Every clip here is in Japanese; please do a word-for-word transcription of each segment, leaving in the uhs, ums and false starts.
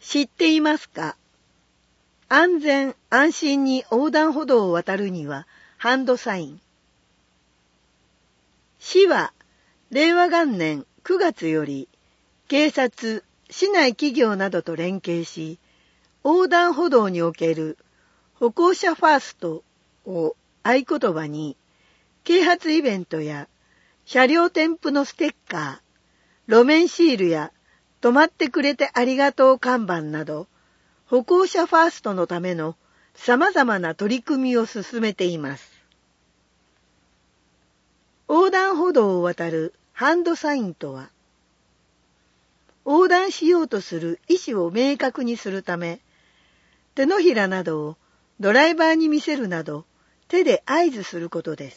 知っていますか？安全安心に横断歩道を渡るにはハンドサイン。市はれいわ元年くがつより警察、市内企業などと連携し、横断歩道における歩行者ファーストを合言葉に、啓発イベントや車両添付のステッカー、路面シールや止まってくれてありがとう看板など、歩行者ファーストのための様々な取り組みを進めています。横断歩道を渡るハンドサインとは、横断しようとする意思を明確にするため、手のひらなどをドライバーに見せるなど、手で合図することです。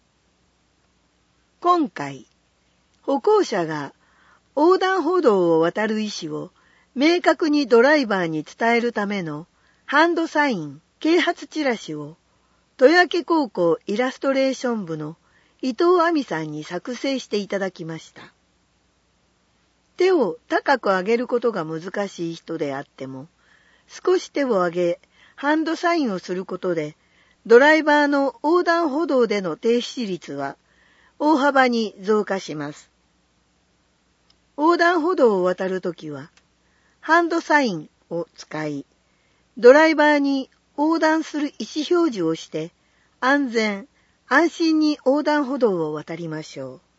今回、歩行者が横断歩道を渡る意思を明確にドライバーに伝えるためのハンドサイン啓発チラシを豊明高校イラストレーション部の伊藤亜美さんに作成していただきました。手を高く上げることが難しい人であっても、少し手を上げハンドサインをすることで、ドライバーの横断歩道での停止率は大幅に増加します。横断歩道を渡るときは、ハンドサインを使い、ドライバーに横断する意思表示をして、安全、安心に横断歩道を渡りましょう。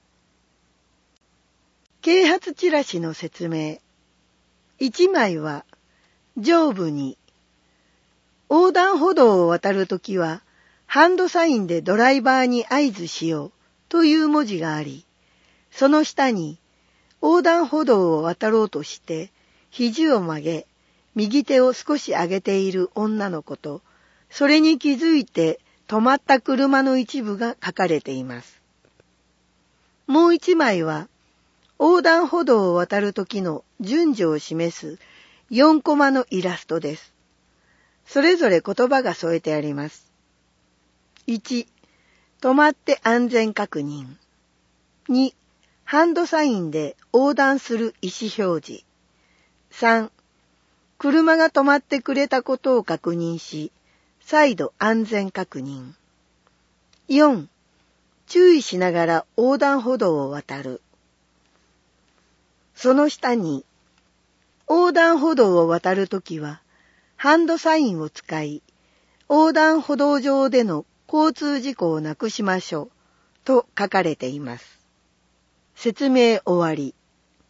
啓発チラシの説明。いちまいは、上部に、横断歩道を渡るときは、ハンドサインでドライバーに合図しようという文字があり、その下に、横断歩道を渡ろうとして、肘を曲げ、右手を少し上げている女の子と、それに気づいて止まった車の一部が書かれています。もう一枚は、横断歩道を渡る時の順序を示すよんコマのイラストです。それぞれ言葉が添えてあります。いち、止まって安全確認。に、ハンドサインで横断する意思表示。さん、車が止まってくれたことを確認し、再度安全確認。よん、注意しながら横断歩道を渡る。その下に、横断歩道を渡るときは、ハンドサインを使い、横断歩道上での交通事故をなくしましょう、と書かれています。説明終わり。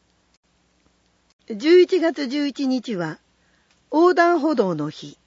じゅういちがつじゅういちにちは、横断歩道の日。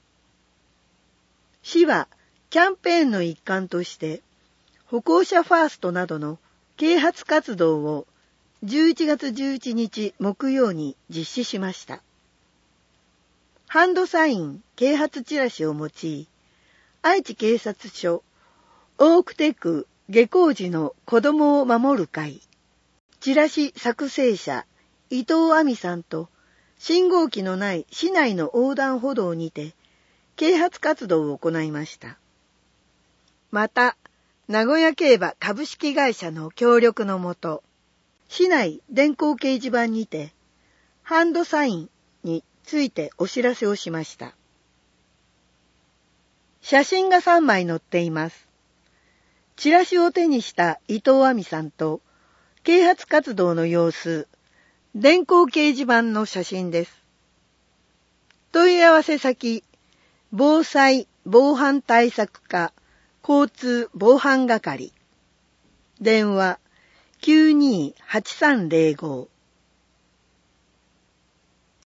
市は、キャンペーンの一環として、歩行者ファーストなどの啓発活動をじゅういちがつじゅういちにち木曜に実施しました。ハンドサイン啓発チラシを用い、愛知警察署大久手区下校時の子どもを守る会、チラシ作成者伊藤亜美さんと信号機のない市内の横断歩道にて啓発活動を行いました。また、名古屋競馬株式会社の協力のもと、市内電光掲示板にて、ハンドサインについてお知らせをしました。写真がさんまい載っています。チラシを手にした伊藤亜美さんと、啓発活動の様子、電光掲示板の写真です。問い合わせ先、防災防犯対策課交通防犯係。電話きゅうにーはちさんぜろご。